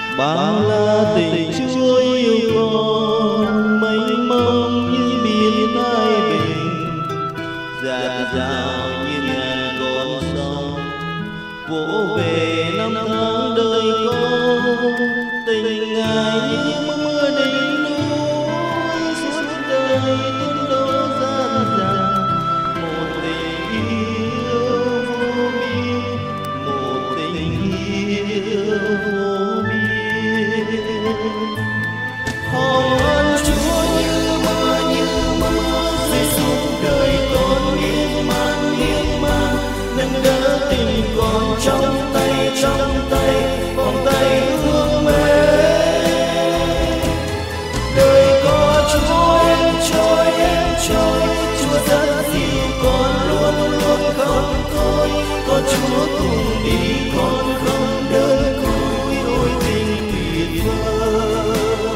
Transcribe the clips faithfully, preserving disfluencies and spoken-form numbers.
Bao la tình Chúa yêu con, mênh mông như biển Thái Bình, dạt dào như ngàn con sông vỗ về năm tháng đời con. Tình Ngài như mưa đỉnh núi suốt đời tuôn đổ dạt dào, một tình yêu vô biên, một tình yêu vô biên. Hồng ân Chúa như mưa như mưa rơi xuống đời con, miên man miên man nâng đỡ tình con trong tay trong tay vòng tay thương mến. Đời có Chúa em trôi em trôi, Chúa rất dịu con luôn luôn không thôi, có Chúa cùng đi con không đơn côi, đôi tình tuyệt vời.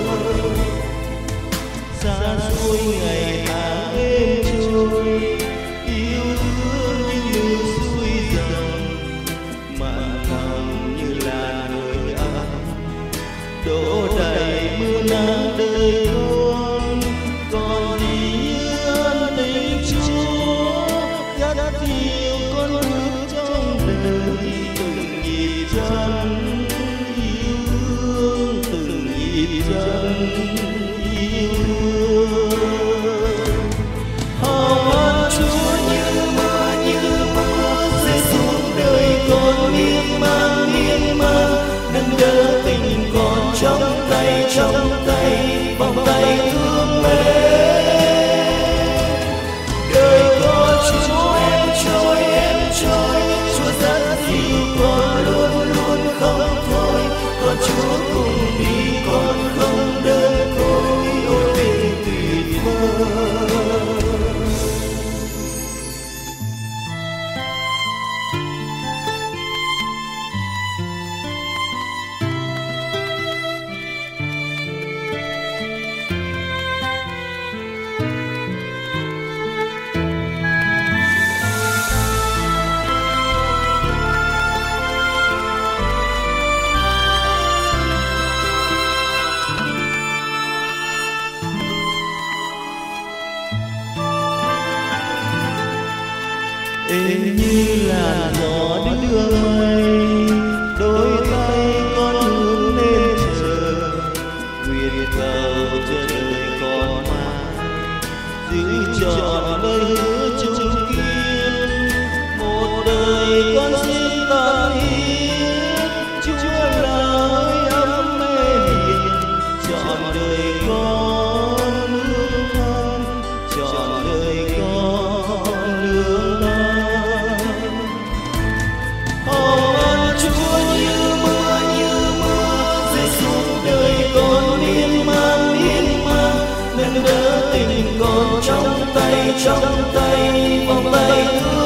Xa xôi ngày tháng êm trôi, yêu thương như nước suối dòng, mặn thầm như là người ấm đổ đầy mưa nắng đời con. Còn gì như ân tình Chúa gắt yêu con bước trong đời, từng nhịp chân yêu thương, từng nhịp chân yêu thương. Hồng ân Chúa như mưa như mưa rơi xuống đời con, miên man miên man nâng đỡ tình con trong tay trong tay vòng tay thương mến. Đời có Chúa em trôi em trôi, Chúa rất dịu con luôn luôn không thôi, có Chúa cùng đi con không đơn côi, đôi tình tuyệt vời. Êm như làn gió đưa mây, đôi tay con hướng lên trời, nguyện cầu cho đời con mãi giữ trọn lời hứa chung kiên. Một đời con xin tận hiến, Chúa là ơi ấm mê hiền, trọn đời con nương thân, trọn đời con nương thân. Hồng ân Chúa như mưa như mưa rơi xuống đời con, miên man miên man nâng đỡ tình con trong tay trong tay vòng tay thương